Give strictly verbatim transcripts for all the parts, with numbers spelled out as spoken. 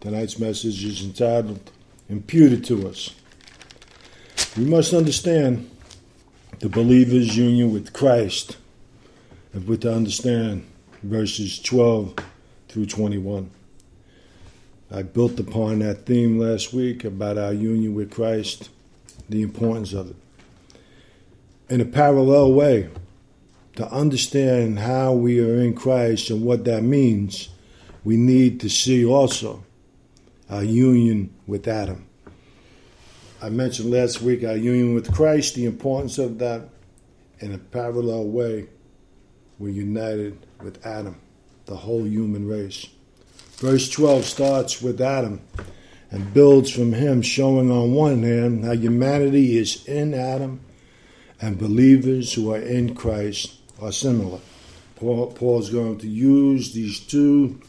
Tonight's message is entitled, Imputed to Us. We must understand the believer's union with Christ if we're to understand verses twelve through twenty-one. I built upon that theme last week about our union with Christ, the importance of it. In a parallel way, to understand how we are in Christ and what that means, we need to see also our union with Adam. I mentioned last week our union with Christ, the importance of that. In a parallel way, we're united with Adam, the whole human race. Verse twelve starts with Adam and builds from him, showing on one hand how humanity is in Adam and believers who are in Christ are similar. Paul, Paul's going to use these two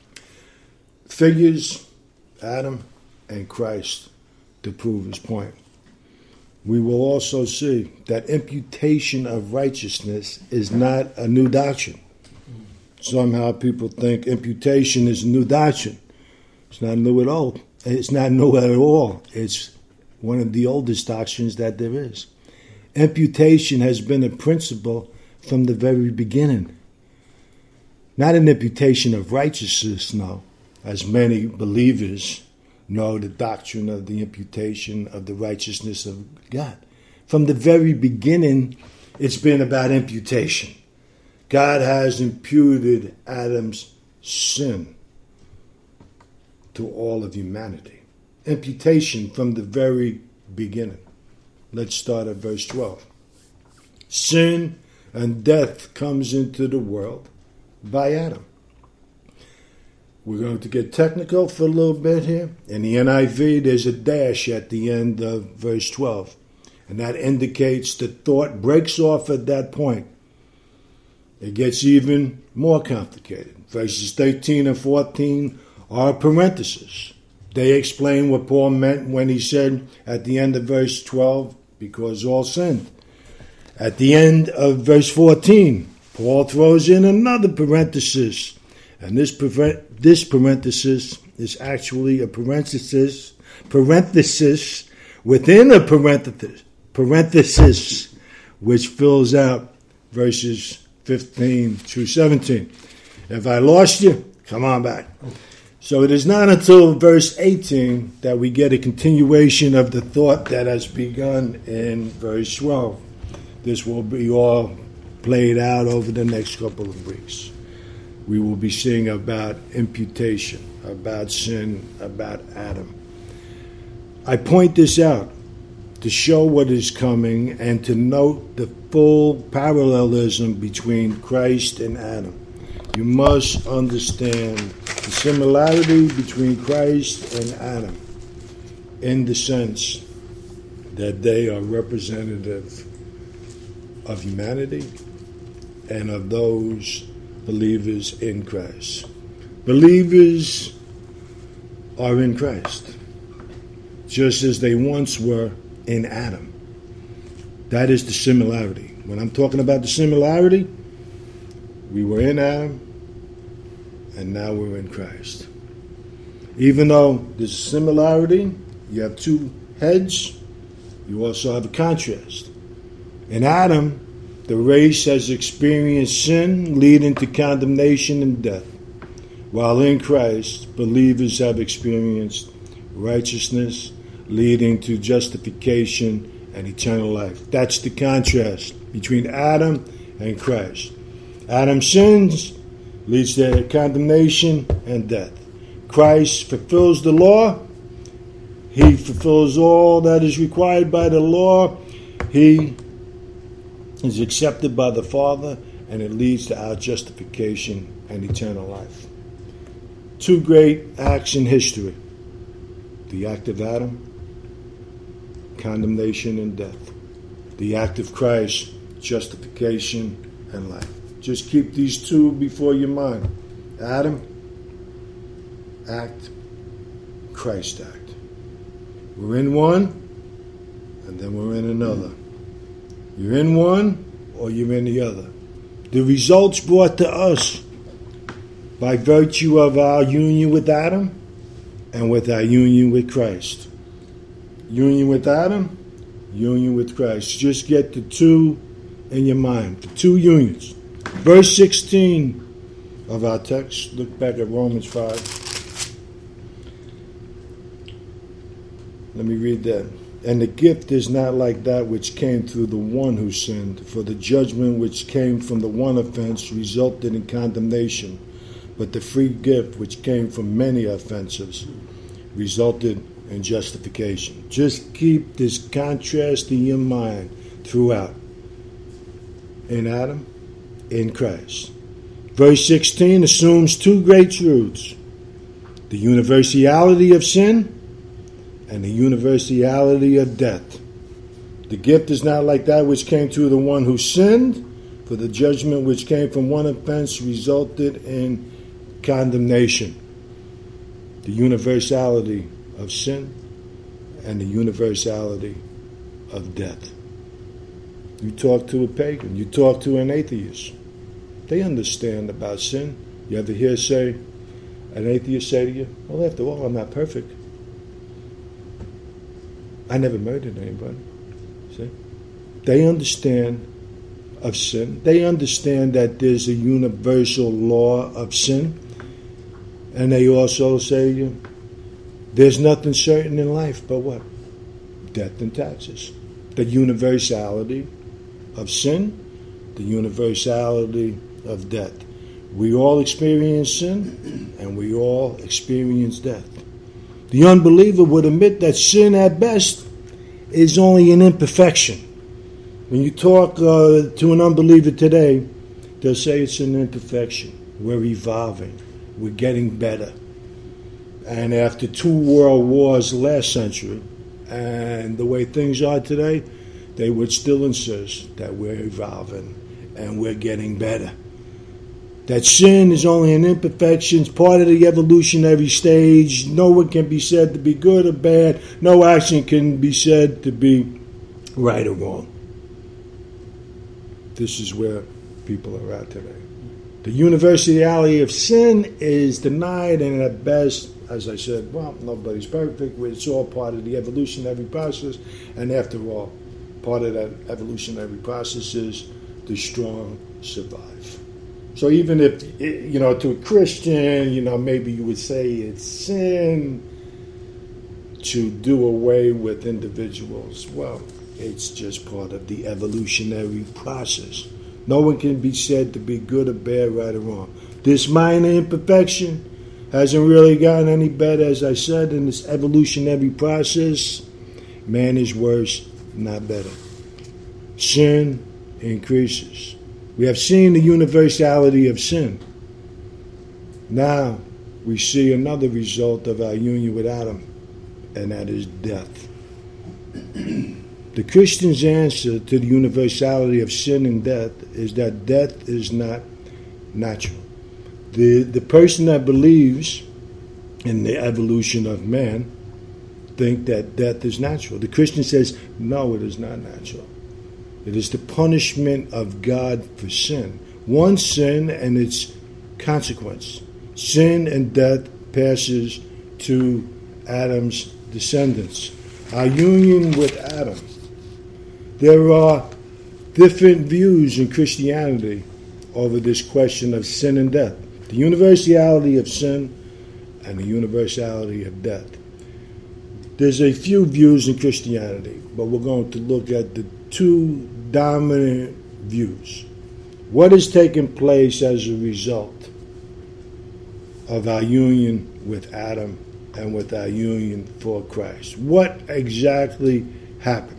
figures, Adam and Christ, to prove his point. We will also see that imputation of righteousness is not a new doctrine. Somehow people think imputation is a new doctrine. It's not new at all. It's not new at all. It's one of the oldest doctrines that there is. Imputation has been a principle from the very beginning. Not an imputation of righteousness, no, as many believers know the doctrine of the imputation of the righteousness of God. From the very beginning, it's been about imputation. God has imputed Adam's sin to all of humanity. Imputation from the very beginning. Let's start at verse twelve. Sin and death comes into the world by Adam. We're going to get technical for a little bit here. In the N I V, there's a dash at the end of verse twelve. And that indicates the thought breaks off at that point. It gets even more complicated. Verses thirteen and fourteen are parentheses. They explain what Paul meant when he said at the end of verse twelve, because all sinned. At the end of verse fourteen, Paul throws in another parenthesis. And this this parenthesis is actually a parenthesis, parenthesis within a parenthesis, parenthesis, which fills out verses fifteen through seventeen. If I lost you, come on back. So it is not until verse eighteen that we get a continuation of the thought that has begun in verse twelve. This will be all played out over the next couple of weeks. We will be seeing about imputation, about sin, about Adam. I point this out to show what is coming and to note the full parallelism between Christ and Adam. You must understand the similarity between Christ and Adam in the sense that they are representative of humanity and of those believers in Christ. Believers are in Christ, just as they once were in Adam. That is the similarity. When I'm talking about the similarity, we were in Adam, and now we're in Christ. Even though there's a similarity, you have two heads, you also have a contrast. In Adam, the race has experienced sin leading to condemnation and death, while in Christ, believers have experienced righteousness leading to justification and eternal life. That's the contrast between Adam and Christ. Adam's sins leads to condemnation and death. Christ fulfills the law. He fulfills all that is required by the law. He is accepted by the Father, and it leads to our justification and eternal life. Two great acts in history. The act of Adam, condemnation and death. The act of Christ, justification and life. Just keep these two before your mind. Adam, act, Christ act. We're in one, and then we're in another. You're in one or you're in the other. The results brought to us by virtue of our union with Adam and with our union with Christ. Union with Adam, union with Christ. Just get the two in your mind, the two unions. Verse sixteen of our text, look back at Romans five. Let me read that. And the gift is not like that which came through the one who sinned, for the judgment which came from the one offense resulted in condemnation, but the free gift which came from many offenses resulted in justification. Just keep this contrast in your mind throughout. In Adam, in Christ. Verse sixteen assumes two great truths: the universality of sin and the universality of death. The gift is not like that which came through the one who sinned, for the judgment which came from one offense resulted in condemnation. The universality of sin and the universality of death. You talk to a pagan, you talk to an atheist, they understand about sin. You ever hear say, an atheist say to you, well, after all, I'm not perfect. I never murdered anybody. See? They understand of sin. They understand that there's a universal law of sin. And they also say, you, there's nothing certain in life but what? Death and taxes. The universality of sin, the universality of death. We all experience sin, and we all experience death. The unbeliever would admit that sin at best is only an imperfection. When you talk uh, to an unbeliever today, they'll say it's an imperfection. We're evolving. We're getting better. And after two world wars last century, and the way things are today, they would still insist that we're evolving and we're getting better. That sin is only an imperfection, it's part of the evolutionary stage. No one can be said to be good or bad. No action can be said to be right or wrong. This is where people are at today. The universality of sin is denied, and at best, as I said, well, nobody's perfect. It's all part of the evolutionary process, and after all, part of that evolutionary process is the strong survive. So even if, you know, to a Christian, you know, maybe you would say it's sin to do away with individuals. Well, it's just part of the evolutionary process. No one can be said to be good or bad, right or wrong. This minor imperfection hasn't really gotten any better, as I said, in this evolutionary process. Man is worse, not better. Sin increases. We have seen the universality of sin. Now we see another result of our union with Adam, and that is death. The Christian's answer to the universality of sin and death is that death is not natural. The, the person that believes in the evolution of man think that death is natural. The Christian says, no, it is not natural. It is the punishment of God for sin. One sin and its consequence. Sin and death passes to Adam's descendants. Our union with Adam. There are different views in Christianity over this question of sin and death. The universality of sin and the universality of death. There's a few views in Christianity, but we're going to look at the two dominant views. What has taken place as a result of our union with Adam and with our union for Christ? What exactly happened?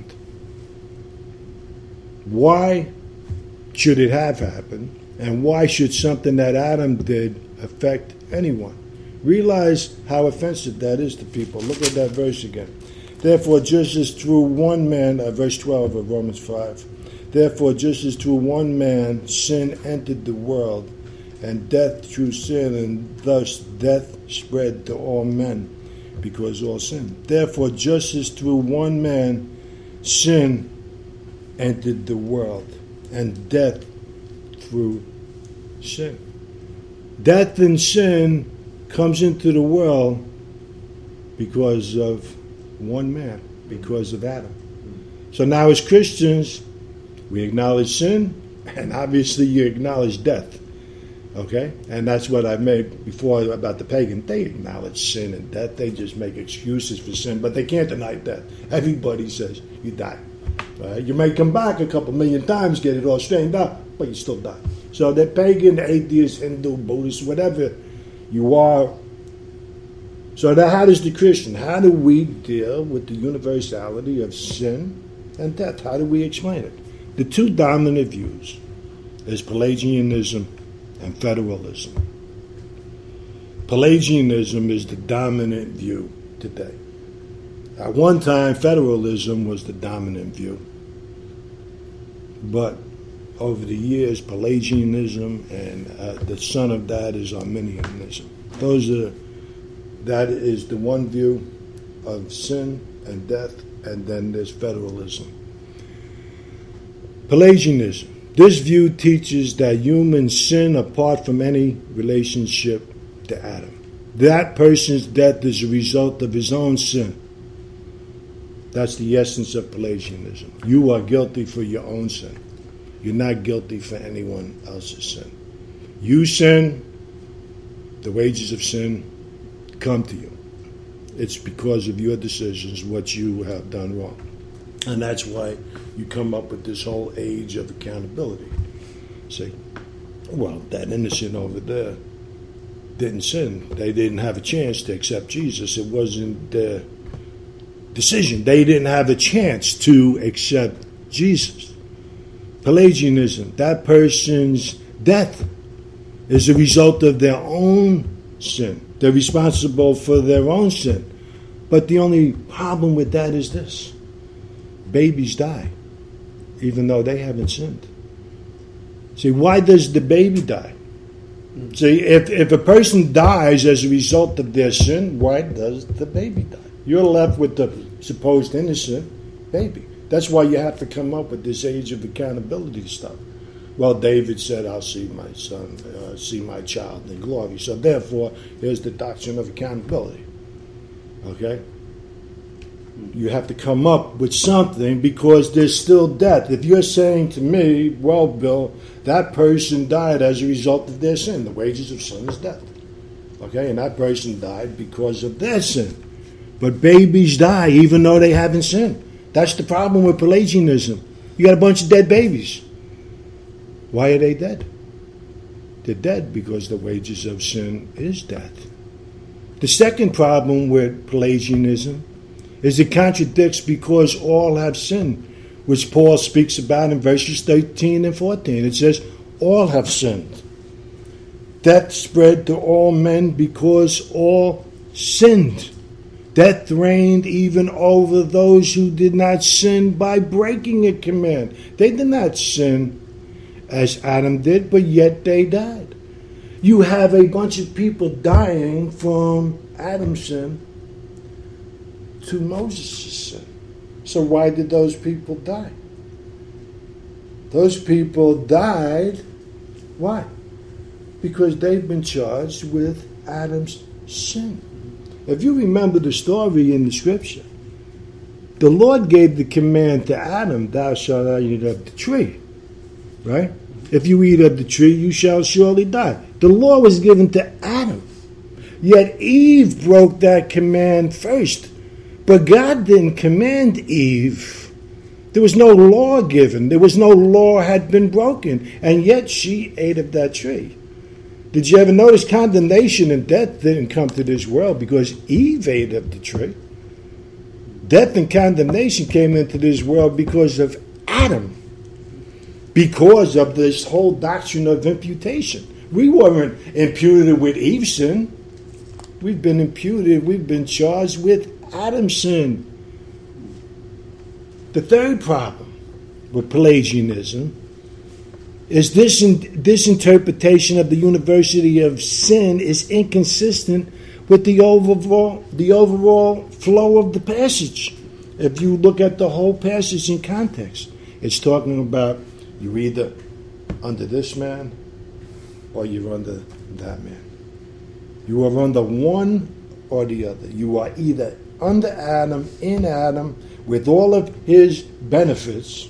Why should it have happened? And why should something that Adam did affect anyone? Realize how offensive that is to people. Look at that verse again. Therefore, just as through one man, uh, verse twelve of Romans five, therefore, just as through one man sin entered the world, and death through sin, and thus death spread to all men, because all sinned. Therefore, just as through one man sin entered the world, and death through sin. Death and sin comes into the world because of one man, because of Adam. So now as Christians, we acknowledge sin, and obviously you acknowledge death. Okay? And that's what I made before about the pagan. They acknowledge sin and death. They just make excuses for sin, but they can't deny death. Everybody says you die. Right? You may come back a couple million times, get it all straightened out, but you still die. So the pagan, atheist, Hindu, Buddhist, whatever you are. So now how does the Christian, how do we deal with the universality of sin and death? How do we explain it? The two dominant views is Pelagianism and federalism. Pelagianism is the dominant view today. At one time, federalism was the dominant view. But over the years, Pelagianism and uh, the son of that is Arminianism. Those are, that is the one view of sin and death, and then there's federalism. Pelagianism. This view teaches that humans sin apart from any relationship to Adam. That person's death is a result of his own sin. That's the essence of Pelagianism. You are guilty for your own sin. You're not guilty for anyone else's sin. You sin, the wages of sin come to you. It's because of your decisions, what you have done wrong. And that's why you come up with this whole age of accountability. Say, well, that innocent over there didn't sin. They didn't have a chance to accept Jesus. It wasn't their decision. They didn't have a chance to accept Jesus. Pelagianism, that person's death is a result of their own sin. They're responsible for their own sin. But the only problem with that is this. Babies die, even though they haven't sinned. See, why does the baby die? See, if, if a person dies as a result of their sin, why does the baby die? You're left with the supposed innocent baby. That's why you have to come up with this age of accountability stuff. Well, David said, I'll see my son, uh, see my child in glory. So therefore, here's the doctrine of accountability. Okay? You have to come up with something because there's still death. If you're saying to me, well, Bill, that person died as a result of their sin. The wages of sin is death. Okay? And that person died because of their sin. But babies die even though they haven't sinned. That's the problem with Pelagianism. You got a bunch of dead babies. Why are they dead? They're dead because the wages of sin is death. The second problem with Pelagianism is it contradicts because all have sinned, which Paul speaks about in verses thirteen and fourteen. It says, all have sinned. Death spread to all men because all sinned. Death reigned even over those who did not sin by breaking a command. They did not sin as Adam did, but yet they died. You have a bunch of people dying from Adam's sin to Moses' sin. So why did those people die? Those people died, why? Because they've been charged with Adam's sin. If you remember the story in the scripture, the Lord gave the command to Adam, thou shalt not eat of the tree. Right? If you eat of the tree, you shall surely die. The law was given to Adam. Yet Eve broke that command first. But God didn't command Eve. There was no law given. There was no law had been broken. And yet she ate of that tree. Did you ever notice condemnation and death didn't come to this world because Eve ate of the tree? Death and condemnation came into this world because of Adam. Because of this whole doctrine of imputation. We weren't imputed with Eve's sin. We've been imputed, we've been charged with Adam's sin. The third problem with Pelagianism is this, in, this interpretation of the university of sin is inconsistent with the overall, the overall flow of the passage. If you look at the whole passage in context, it's talking about you're either under this man or you're under that man. You are under one or the other. You are either under Adam, in Adam, with all of his benefits,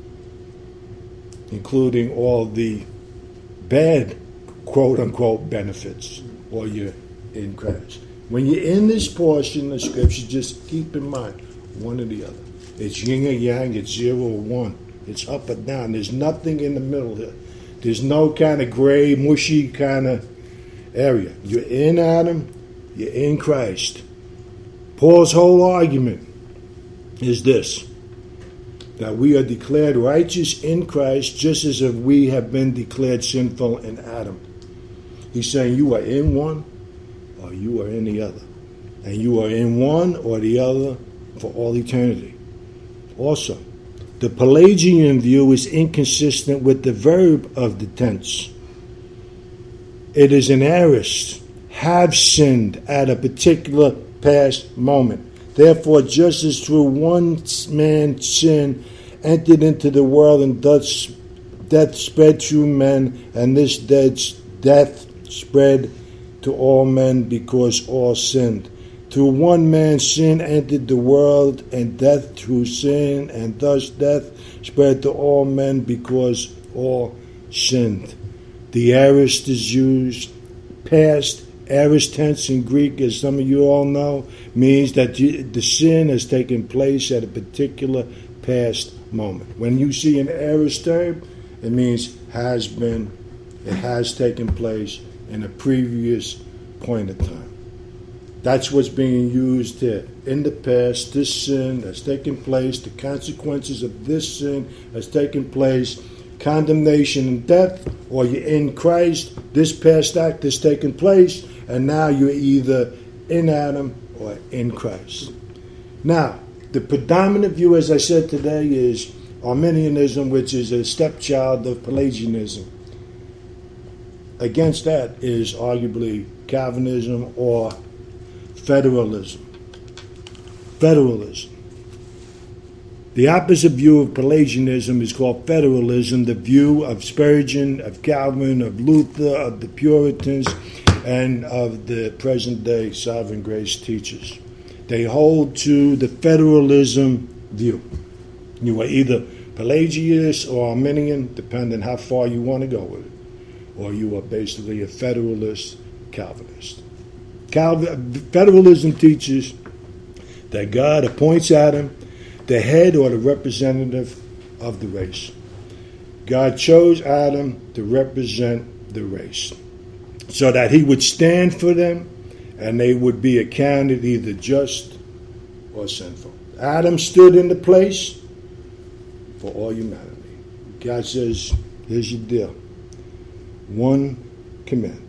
including all the bad, quote-unquote, benefits, or you're in Christ. When you're in this portion of Scripture, just keep in mind, one or the other. It's yin or yang, it's zero or one. It's up or down. There's nothing in the middle here. There's no kind of gray, mushy kind of area. You're in Adam, you're in Christ. Paul's whole argument is this, that we are declared righteous in Christ just as if we have been declared sinful in Adam. He's saying you are in one or you are in the other. And you are in one or the other for all eternity. Also, the Pelagian view is inconsistent with the verb of the tense. It is an aorist, have sinned at a particular past moment. Therefore, just as through one man's sin entered into the world, and thus death spread through men, and this death spread to all men because all sinned. Through one man's sin entered the world, and death through sin, and thus death spread to all men because all sinned. The aorist is used past. Aorist tense in Greek, as some of you all know, means that you, the sin has taken place at a particular past moment. When you see an aorist term, it means has been, it has taken place in a previous point of time. That's what's being used here. In the past, this sin has taken place, the consequences of this sin has taken place, condemnation and death, or you're in Christ, this past act has taken place, and now you're either in Adam or in Christ. Now, the predominant view, as I said today, is Arminianism, which is a stepchild of Pelagianism. Against that is arguably Calvinism or federalism. Federalism. The opposite view of Pelagianism is called federalism, the view of Spurgeon, of Calvin, of Luther, of the Puritans, and of the present-day sovereign grace teachers. They hold to the federalism view. You are either Pelagianist or Arminian, depending how far you want to go with it, or you are basically a federalist Calvinist. Calvin, federalism teaches that God appoints Adam the head or the representative of the race. God chose Adam to represent the race so that he would stand for them and they would be accounted either just or sinful. Adam stood in the place for all humanity. God says, here's your deal. One command.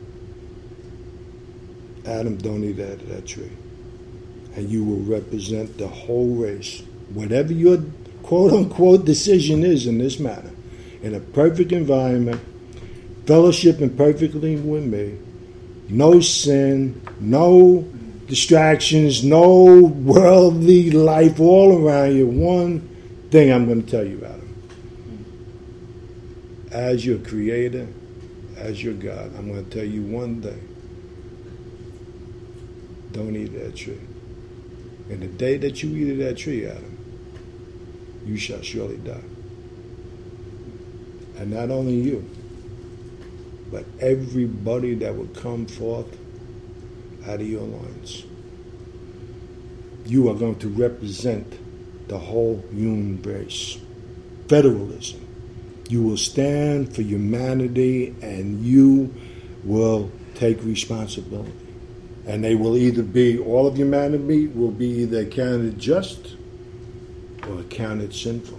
Adam, don't eat out of that tree. And you will represent the whole race. Whatever your quote-unquote decision is in this matter, in a perfect environment, fellowshipping perfectly with me, no sin, no distractions, no worldly life all around you. One thing I'm going to tell you, Adam. As your creator, as your God, I'm going to tell you one thing. Don't eat that tree. And the day that you eat of that tree, Adam, you shall surely die. And not only you, but everybody that will come forth out of your loins. You are going to represent the whole human race. Federalism. You will stand for humanity and you will take responsibility. And they will either be, all of humanity will be either accounted just or accounted sinful.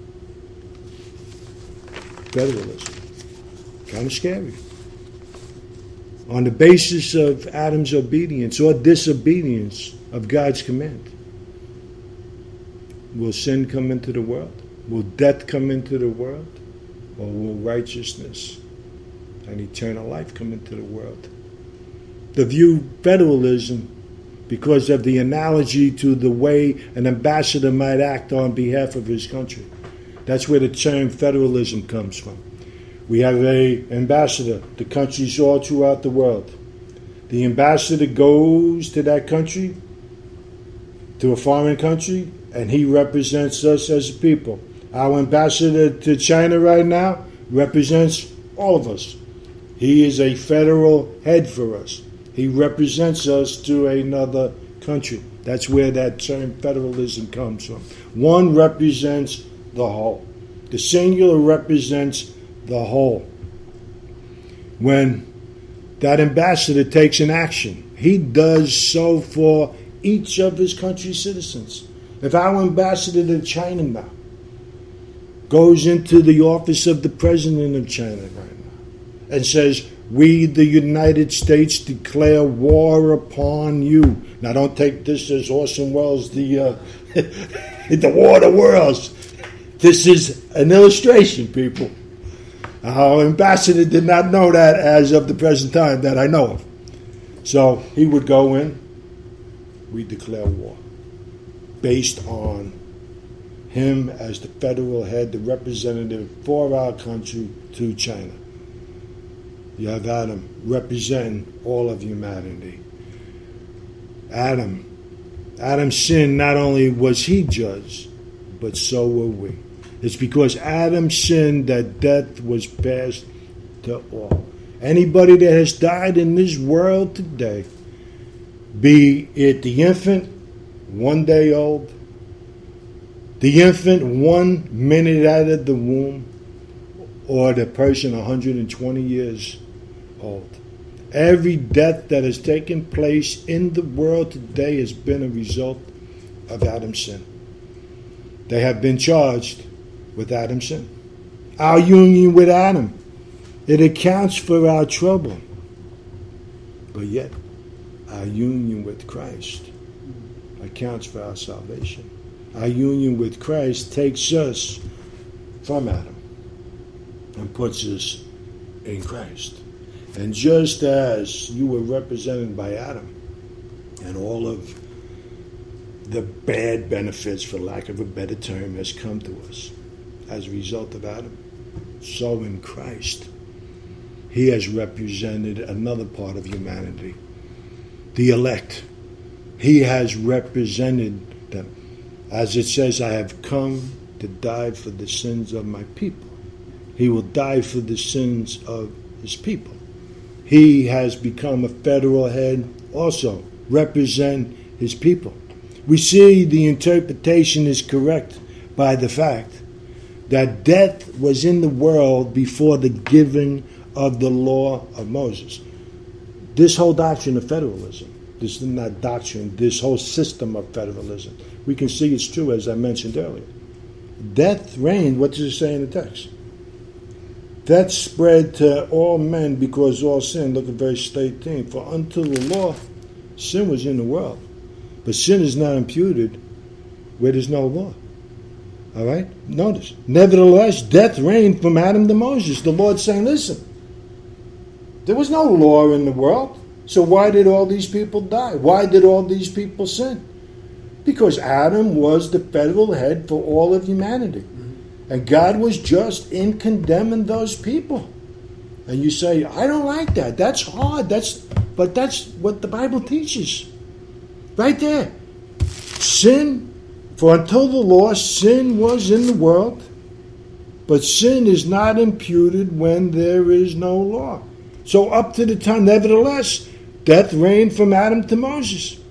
Federalism. Kind of scary. On the basis of Adam's obedience or disobedience of God's command. Will sin come into the world? Will death come into the world? Or will righteousness and eternal life come into the world? The view federalism because of the analogy to the way an ambassador might act on behalf of his country. That's where the term federalism comes from. We have an ambassador to countries all throughout the world. The ambassador goes to that country, to a foreign country, and he represents us as a people. Our ambassador to China right now represents all of us. He is a federal head for us. He represents us to another country. That's where that term federalism comes from. One represents the whole. The singular represents the whole. When that ambassador takes an action, he does so for each of his country's citizens. If our ambassador to China now goes into the office of the president of China right now and says, "We, the United States, declare war upon you." Now, don't take this as Orson Welles, the uh, the War of the Worlds. This is an illustration, people. Our ambassador did not know that as of the present time that I know of. So he would go in, we declare war, based on him as the federal head, the representative for our country to China. You have Adam representing all of humanity. Adam, Adam's sin, not only was he judged, but so were we. It's because Adam sinned that death was passed to all. Anybody that has died in this world today, be it the infant, one day old, the infant one minute out of the womb, or the person one hundred twenty years old. Every death that has taken place in the world today has been a result of Adam's sin. They have been charged with Adam's sin. Our union with Adam, it accounts for our trouble. But yet, our union with Christ accounts for our salvation. Our union with Christ takes us from Adam and puts us in Christ. And just as you were represented by Adam and all of the bad benefits, for lack of a better term, has come to us as a result of Adam, so in Christ, he has represented another part of humanity, the elect. He has represented them. As it says, I have come to die for the sins of my people. He will die for the sins of his people. He has become a federal head also, represent his people. We see the interpretation is correct by the fact that death was in the world before the giving of the law of Moses. This whole doctrine of federalism, this is not doctrine, this whole system of federalism, we can see it's true, as I mentioned earlier. Death reigned, what does it say in the text? Death spread to all men because all sin. Look at verse eighteen. For until the law, sin was in the world. But sin is not imputed where there's no law. All right? Notice. Nevertheless, death reigned from Adam to Moses. The Lord saying, listen, there was no law in the world. So why did all these people die? Why did all these people sin? Because Adam was the federal head for all of humanity. And God was just in condemning those people. And you say, I don't like that. That's hard. That's, but that's what the Bible teaches. Right there. Sin, for until the law, sin was in the world. But sin is not imputed when there is no law. So up to the time, nevertheless, death reigned from Adam to Moses.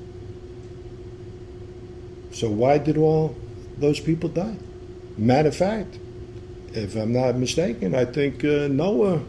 So why did all those people die? Matter of fact, if I'm not mistaken, I think uh, Noah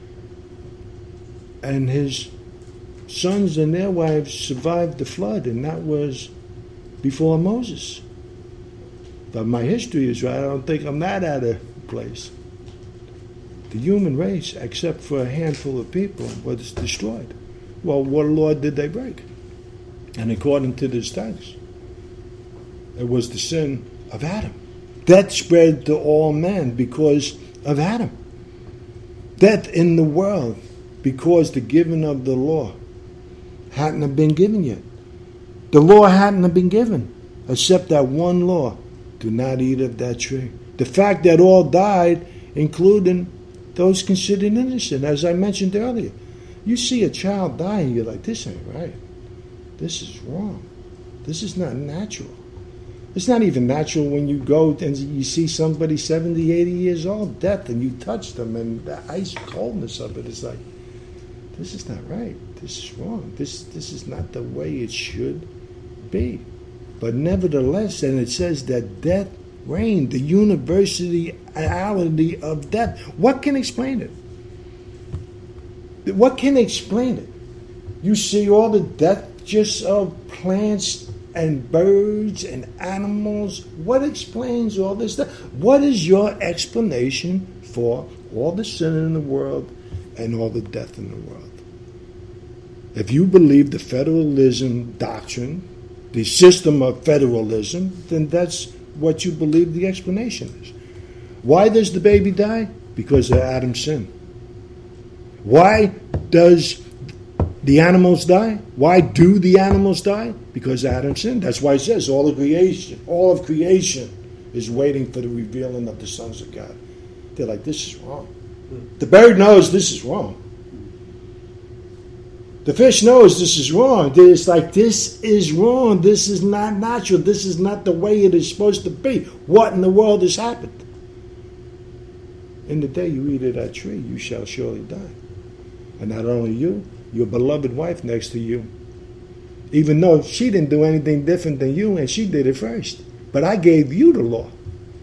and his sons and their wives survived the flood, and that was before Moses. But my history is right. I don't think I'm that out of place. The human race, except for a handful of people, was destroyed. Well, what law did they break? And according to this text, it was the sin of Adam. Death spread to all men because of Adam. Death in the world because the giving of the law hadn't have been given yet. The law hadn't have been given, except that one law, do not eat of that tree. The fact that all died, including those considered innocent, as I mentioned earlier. You see a child dying, you're like, this ain't right. This is wrong. This is not natural. It's not even natural when you go and you see somebody seventy, eighty years old, death, and you touch them, and the ice coldness of it is like, this is not right. This is wrong. This this is not the way it should be. But nevertheless, and it says that death reigned, the universality of death. What can explain it? What can explain it? You see all the death just of plants and birds and animals. What explains all this stuff? What is your explanation for all the sin in the world and all the death in the world? If you believe the federalism doctrine, the system of federalism, then that's what you believe the explanation is. Why does the baby die? Because of Adam's sin. Why does the animals die? Why do the animals die? Because Adam sinned. That's why it says all of creation, all of creation is waiting for the revealing of the sons of God. They're like, this is wrong. The bird knows this is wrong. The fish knows this is wrong. It's like, this is wrong. This is not natural. This is not the way it is supposed to be. What in the world has happened? In the day you eat of that tree, you shall surely die. And not only you, your beloved wife next to you. Even though she didn't do anything different than you, and she did it first. But I gave you the law.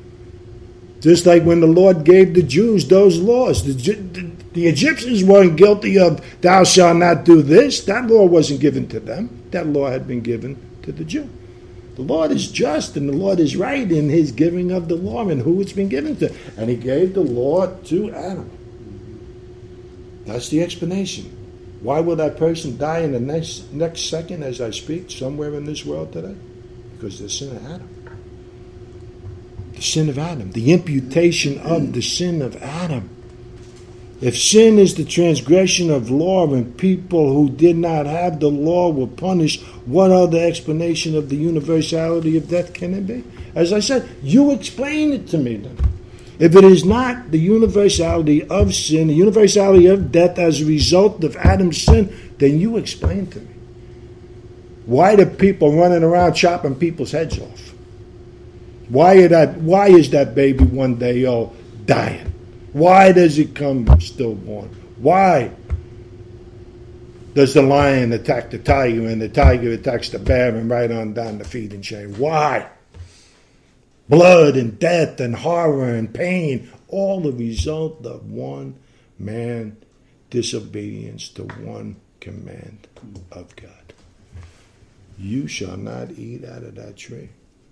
Just like when the Lord gave the Jews those laws. The, the, the Egyptians weren't guilty of thou shalt not do this. That law wasn't given to them. That law had been given to the Jew. The Lord is just and the Lord is right in his giving of the law and who it's been given to. And he gave the law to Adam. That's the explanation. Why will that person die in the next next second as I speak somewhere in this world today? Because of the sin of Adam. The sin of Adam. The imputation of the sin of Adam. If sin is the transgression of law and people who did not have the law were punished, what other explanation of the universality of death can it be? As I said, you explain it to me then. If it is not the universality of sin, the universality of death as a result of Adam's sin, then you explain to me. Why do people running around chopping people's heads off? Why are that? Why is that baby one day old dying? Why does it come stillborn? Why does the lion attack the tiger and the tiger attacks the bear and right on down the feeding chain? Why? Blood and death and horror and pain, all the result of one man disobedience to one command of God. You shall not eat out of that tree.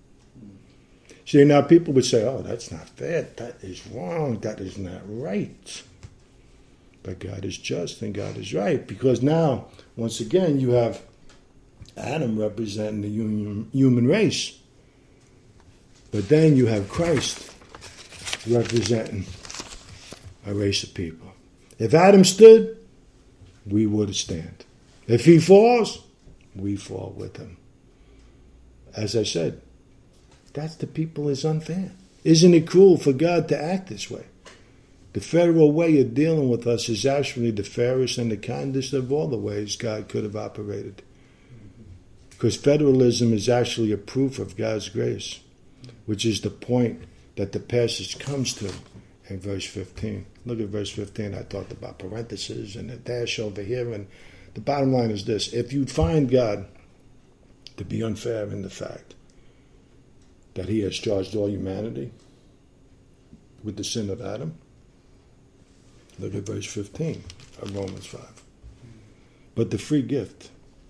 See, now people would say, oh, that's not fair. That is wrong. That is not right. But God is just and God is right. Because now, once again, you have Adam representing the human, human race. But then you have Christ representing a race of people. If Adam stood, we would stand. If he falls, we fall with him. As I said, that's the people is unfair. Isn't it cruel for God to act this way? The federal way of dealing with us is actually the fairest and the kindest of all the ways God could have operated. Because federalism is actually a proof of God's grace, which is the point that the passage comes to in verse fifteen. Look at verse fifteen. I talked about parentheses and a dash over here. And the bottom line is this. If you find God to be unfair in the fact that he has charged all humanity with the sin of Adam, look at verse fifteen of Romans five. But the free gift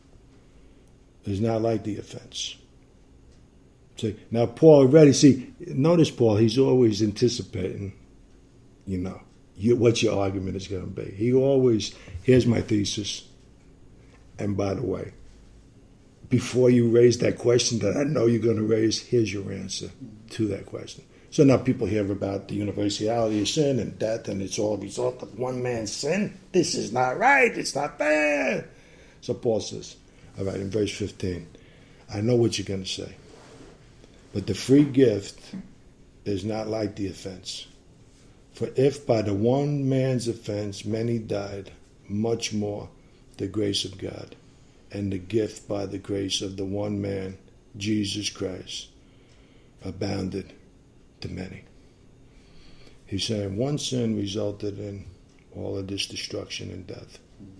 is not like the offense. See, now Paul already, see, notice Paul, he's always anticipating, you know, you, what your argument is going to be. He always, here's my thesis. And by the way, before you raise that question that I know you're going to raise, here's your answer to that question. So now people hear about the universality of sin and death, and it's all a result of one man's sin. This is not right. It's not fair. So Paul says, all right, in verse fifteen, I know what you're going to say. But the free gift is not like the offense. For if by the one man's offense many died, much more the grace of God and the gift by the grace of the one man, Jesus Christ, abounded to many. He's saying one sin resulted in all of this destruction and death.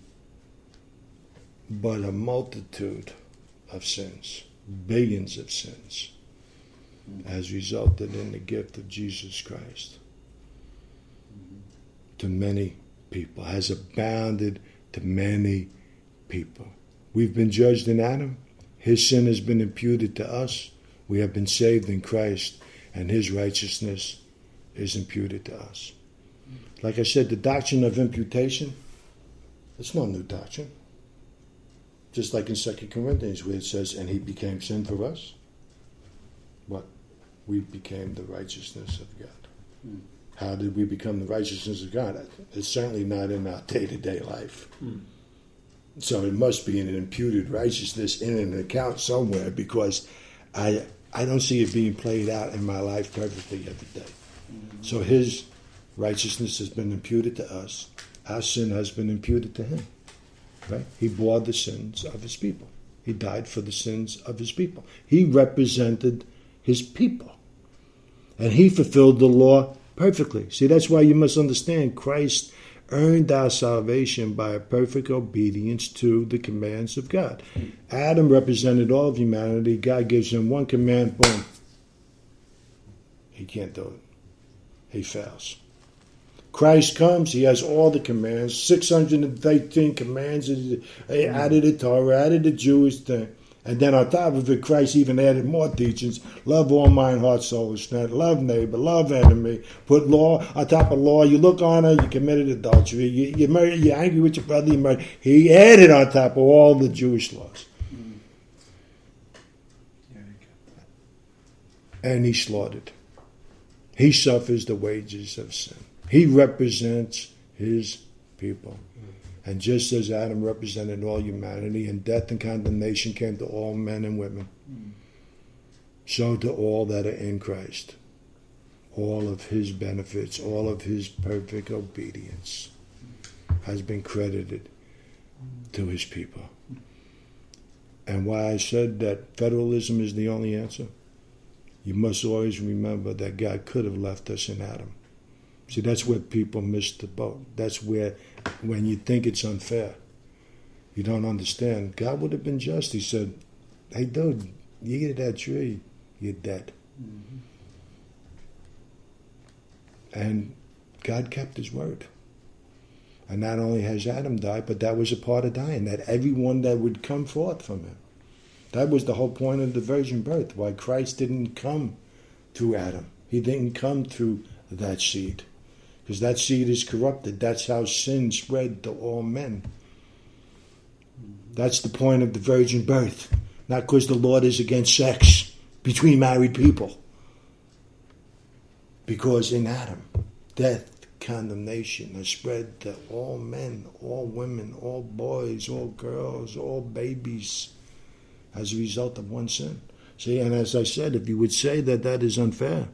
But a multitude of sins, billions of sins, has resulted in the gift of Jesus Christ to many people, has abounded to many people. We've been judged in Adam. His sin has been imputed to us. We have been saved in Christ, and his righteousness is imputed to us. Like I said, the doctrine of imputation, it's no new doctrine. Just like in Second Corinthians where it says, and he became sin for us. What? We became the righteousness of God. Hmm. How did we become the righteousness of God? It's certainly not in our day-to-day life. Hmm. So it must be in an imputed righteousness in an account somewhere, because I I don't see it being played out in my life perfectly every day. Mm-hmm. So his righteousness has been imputed to us. Our sin has been imputed to him. Right? He bore the sins of his people. He died for the sins of his people. He represented his people. And he fulfilled the law perfectly. See, that's why you must understand Christ earned our salvation by a perfect obedience to the commands of God. Adam represented all of humanity. God gives him one command, boom. He can't do it. He fails. Christ comes, he has all the commands, six hundred thirteen commands, added the Torah, added the Jewish thing. And then on top of it, Christ even added more teachings. Love all mind, heart, soul, and strength. Love neighbor, love enemy. Put law on top of law. You look on her, you committed adultery. You, you murder, you're angry with your brother, you murder. He added on top of all the Jewish laws. Mm. And he slaughtered. He suffers the wages of sin. He represents his people. And just as Adam represented all humanity, and death and condemnation came to all men and women, mm. so to all that are in Christ. All of his benefits, all of his perfect obedience has been credited to his people. And why I said that federalism is the only answer, you must always remember that God could have left us in Adam. See, that's where people miss the boat. That's where, when you think it's unfair, you don't understand. God would have been just. He said, hey, dude, you eat that tree, you're dead. Mm-hmm. And God kept his word. And not only has Adam died, but that was a part of dying, that everyone that would come forth from him. That was the whole point of the virgin birth, why Christ didn't come through Adam. He didn't come through that seed. Because that seed is corrupted. That's how sin spread to all men. That's the point of the virgin birth. Not because the Lord is against sex between married people. Because in Adam, death, condemnation has spread to all men, all women, all boys, all girls, all babies, as a result of one sin. See, and as I said, if you would say that that is unfair,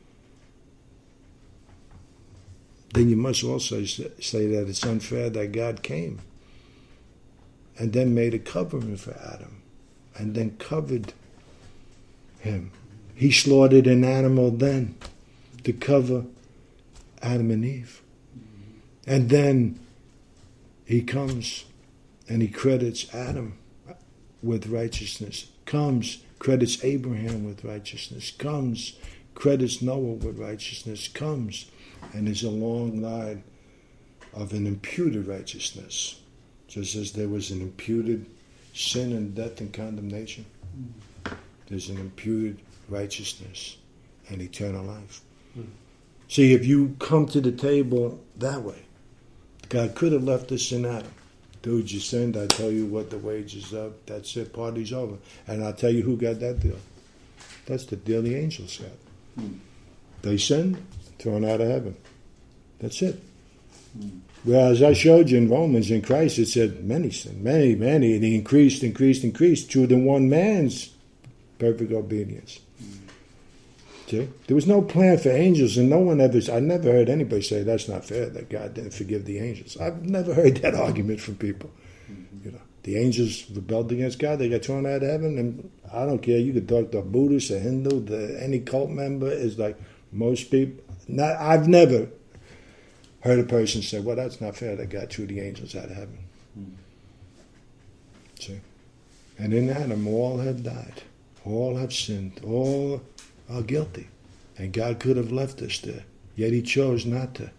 then you must also say that it's unfair that God came and then made a covering for Adam and then covered him. He slaughtered an animal then to cover Adam and Eve. And then he comes and he credits Adam with righteousness, comes, credits Abraham with righteousness, comes, credits Noah with righteousness, comes, and there's a long line of an imputed righteousness. Just as there was an imputed sin and death and condemnation, mm. there's an imputed righteousness and eternal life. Mm. See, if you come to the table that way, God could have left us in Adam. Dude, you sinned, I tell you what the wages of, that's it, party's over. And I'll tell you who got that deal. That's the deal the angels got. Mm. They sinned, thrown out of heaven. That's it. Mm. Well, as I showed you in Romans, in Christ, it said many sinned, many, many, and he increased, increased, increased through the one man's perfect obedience. Mm. See? There was no plan for angels, and no one ever, I never heard anybody say that's not fair, that God didn't forgive the angels. I've never heard that argument from people. Mm-hmm. You know, the angels rebelled against God, they got thrown out of heaven, and I don't care, you could talk to a Buddhist, a Hindu, the, any cult member is like most people. Not, I've never heard a person say, well, that's not fair that God threw the angels out of heaven. Mm-hmm. See? And in Adam, all have died. All have sinned. All are guilty. And God could have left us there. Yet he chose not to.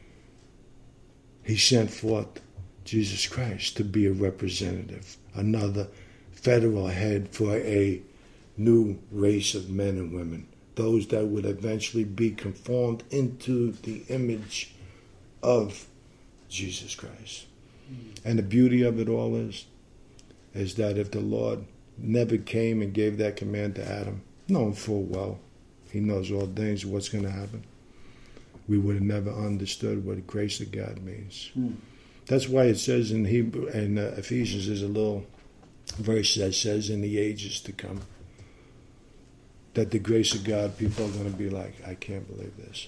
He sent forth Jesus Christ to be a representative, another federal head for a new race of men and women, those that would eventually be conformed into the image of Jesus Christ. Mm-hmm. And the beauty of it all is, is that if the Lord never came and gave that command to Adam, knowing full well, he knows all things, what's going to happen, we would have never understood what the grace of God means. Mm. That's why it says in Hebrew, in uh, Ephesians, there's a little verse that says in the ages to come, that the grace of God, people are going to be like, I can't believe this.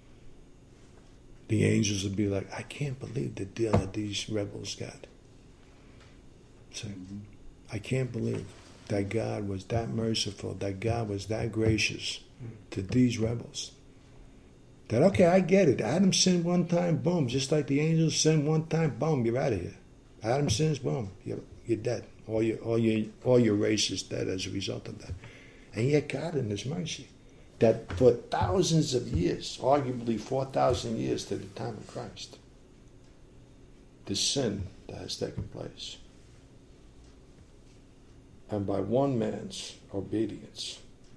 The angels will be like, I can't believe the deal that these rebels got. So, I can't believe that God was that merciful, that God was that gracious to these rebels. That, okay, I get it. Adam sinned one time, boom. Just like the angels sinned one time, boom, you're out of here. Adam sins, boom, you're, you're dead. All your, all, your, all your race is dead as a result of that. And yet God in his mercy, that for thousands of years, arguably four thousand years to the time of Christ, the sin that has taken place, and by one man's obedience,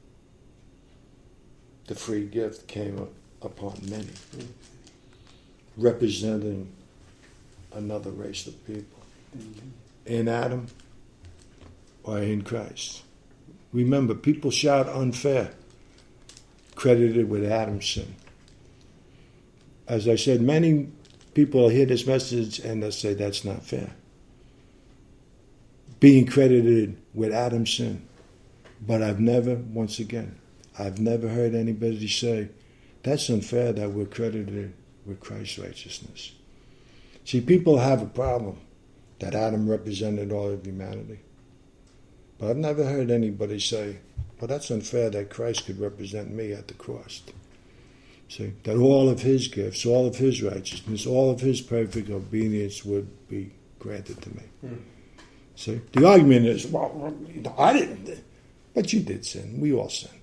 the free gift came up upon many, mm-hmm. representing another race of people. Mm-hmm. In Adam or in Christ. Remember, people shout unfair, credited with Adam's sin. As I said, many people will hear this message and they'll say that's not fair. Being credited with Adam's sin. But I've never, once again, I've never heard anybody say, that's unfair that we're credited with Christ's righteousness. See, people have a problem that Adam represented all of humanity. But I've never heard anybody say, well, that's unfair that Christ could represent me at the cross. See, that all of his gifts, all of his righteousness, all of his perfect obedience would be granted to me. Mm. See, the argument is, well, I didn't, but you did sin. We all sin.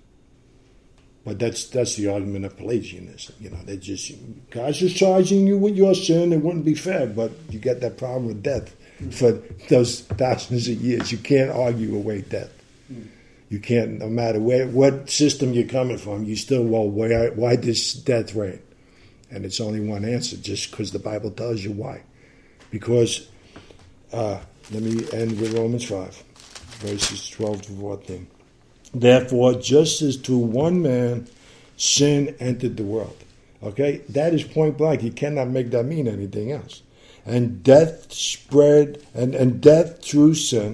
But that's that's the argument of Pelagianism. You know, they just, God's just charging you with your sin. It wouldn't be fair, but you get that problem with death mm. for those thousands of years. You can't argue away death. Mm. You can't, no matter where, what system you're coming from, you still, well, why, why does death reign? And it's only one answer, just because the Bible tells you why. Because, uh, let me end with Romans five, verses twelve to fourteen. Therefore, just as through one man sin entered the world. Okay? That is point blank. You cannot make that mean anything else. And death spread, and, and death through sin.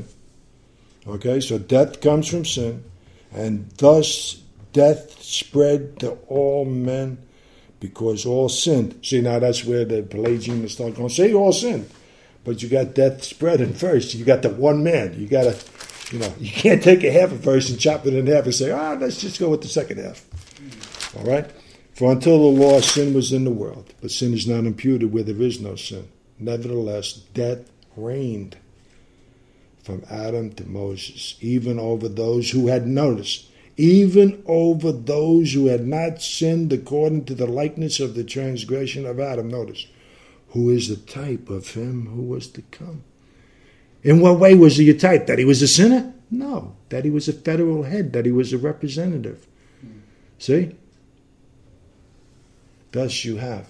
Okay? So death comes from sin. And thus death spread to all men because all sinned. See, now that's where the Pelagians start going, say all sinned. But you got death spreading first. You got the one man. You got to... You know, you can't take a half a verse and chop it in half and say, ah, let's just go with the second half. All right? For until the law, sin was in the world, but sin is not imputed where there is no sin. Nevertheless, death reigned from Adam to Moses, even over those who had noticed, even over those who had not sinned according to the likeness of the transgression of Adam. Notice, who is the type of him who was to come. In what way was he a type? That he was a sinner? No. That he was a federal head, that he was a representative. Mm. See? Thus you have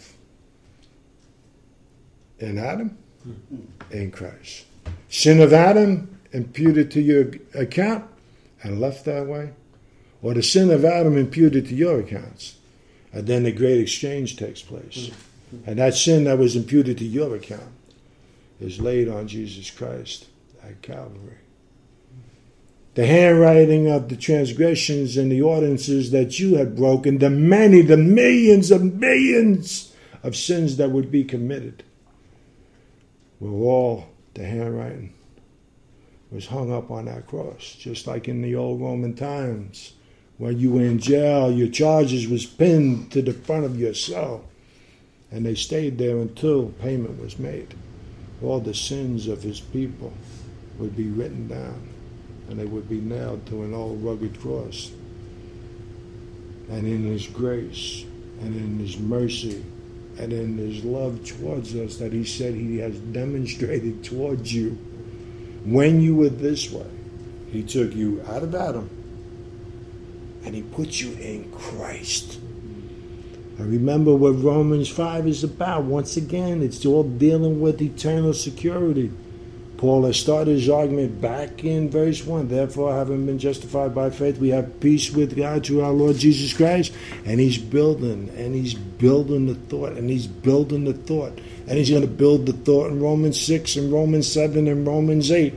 in Adam, mm-hmm. in Christ. Sin of Adam imputed to your account and left that way, or the sin of Adam imputed to your accounts, and then the great exchange takes place. Mm-hmm. And that sin that was imputed to your account is laid on Jesus Christ at Calvary. the handwriting of the transgressions and the ordinances that you had broken, the many, the millions of millions of sins that would be committed, were all the handwriting was hung up on that cross, just like in the old Roman times. When you were in jail, your charges was pinned to the front of your cell, and they stayed there until payment was made. All the sins of his people would be written down, and they would be nailed to an old rugged cross. And in his grace, and in his mercy, and in his love towards us that he said he has demonstrated towards you, when you were this way, he took you out of Adam, and he put you in Christ. And remember what Romans five is about. Once again, it's all dealing with eternal security. Paul has started his argument back in verse one. Therefore, having been justified by faith, we have peace with God through our Lord Jesus Christ. And he's building, and he's building the thought, and he's building the thought. And he's going to build the thought in Romans six and Romans seven and Romans eight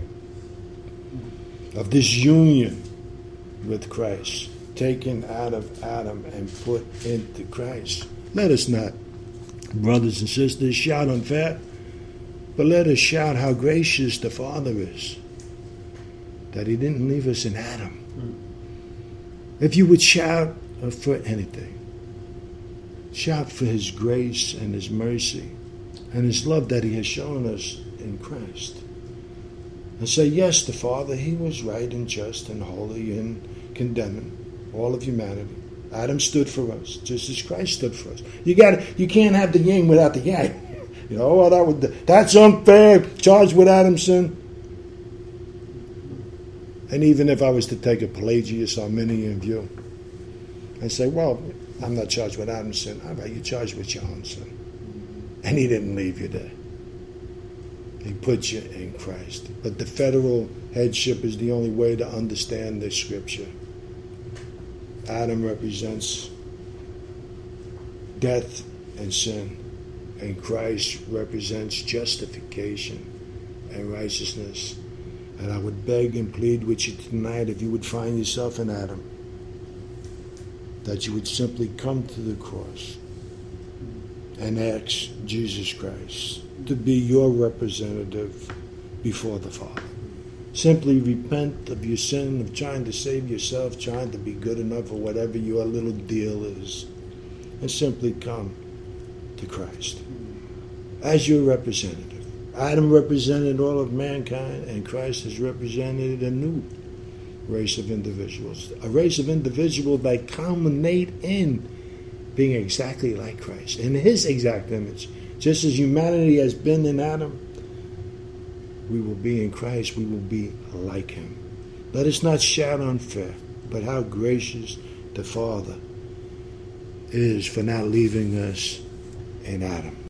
of this union with Christ, taken out of Adam and put into Christ. Let us not, brothers and sisters, shout unfair, but let us shout how gracious the Father is, that he didn't leave us in Adam. Mm. If you would shout for anything, shout for his grace and his mercy and his love that he has shown us in Christ. And say, yes, the Father, he was right and just and holy in condemning all of humanity. Adam stood for us, just as Christ stood for us. You got, you can't have the yin without the yang. You know, well, that would, that's unfair. Charged with Adam's sin. And even if I was to take a Pelagius Arminian view and say, well, I'm not charged with Adam's sin. All right, you're charged with your own sin. And he didn't leave you there. He put you in Christ. But the federal headship is the only way to understand this scripture. Adam represents death and sin, and Christ represents justification and righteousness. And I would beg and plead with you tonight, if you would find yourself in Adam, that you would simply come to the cross and ask Jesus Christ to be your representative before the Father. Simply repent of your sin of trying to save yourself, trying to be good enough or whatever your little deal is, and simply come to Christ as your representative. Adam represented all of mankind, and Christ has represented a new race of individuals, a race of individuals that culminate in being exactly like Christ, in his exact image. Just as humanity has been in Adam, we will be in Christ, we will be like him. Let us not shout unfair, but how gracious the Father is for not leaving us in Adam.